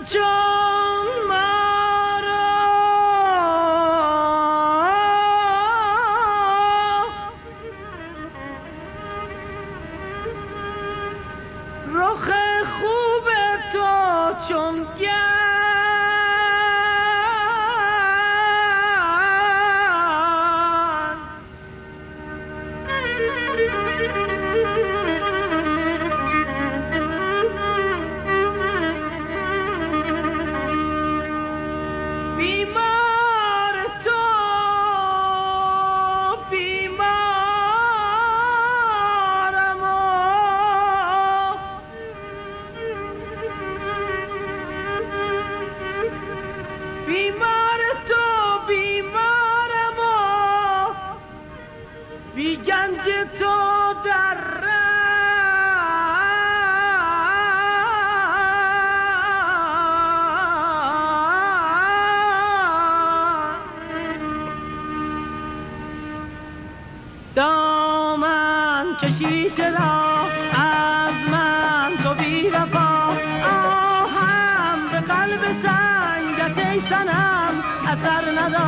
چون مرا رخ خوب تو چون بیمار تو بیمارم و بی گنج تو در دامن کشی چرا از من تو بی وفا آهم به قلب سنگت ای صنم اثر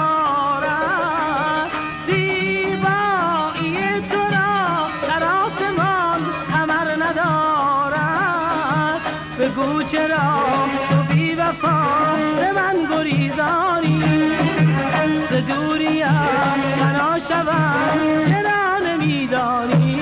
ندارد زیبایی تو را در آسمان ثمر ندارد بگو چرا تو بی وفا به من گریزانی ز دوریم فنا شوم چرا نمیدانی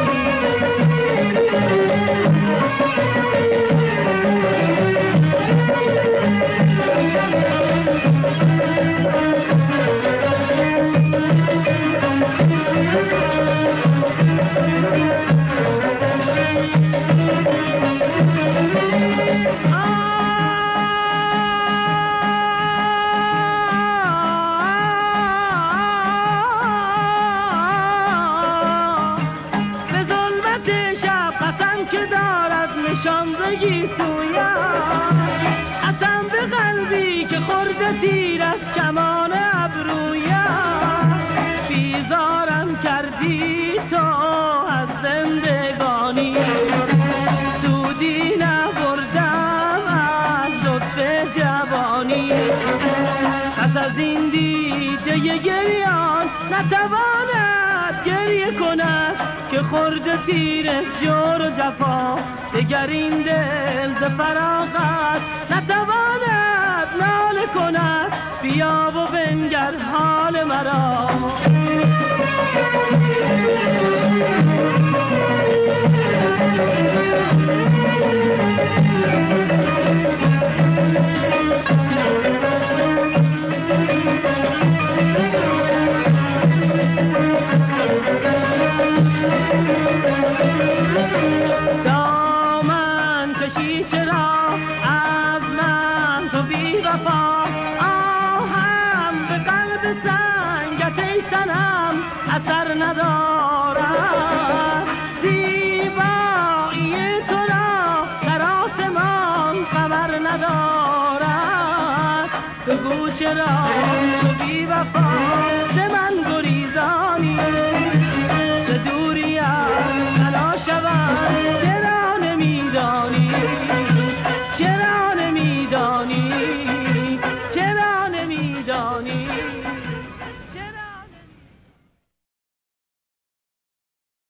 شانزگی سویم قسم به قلبی که خورده تیر از کمان ابرویم بیزارم کردی تو از زندگانی سودی نبردم از لطف جوانی پس از این دیده گریان نتواند گریه کند که خورده تیر جور و جفا دگر این دل ز فراغت نتواند ناله کند بیا و بنگر حال مرا اثر ندارد زیبایی تو را در آسمان ثمر ندارد بگو چرا تو بی وفا ز من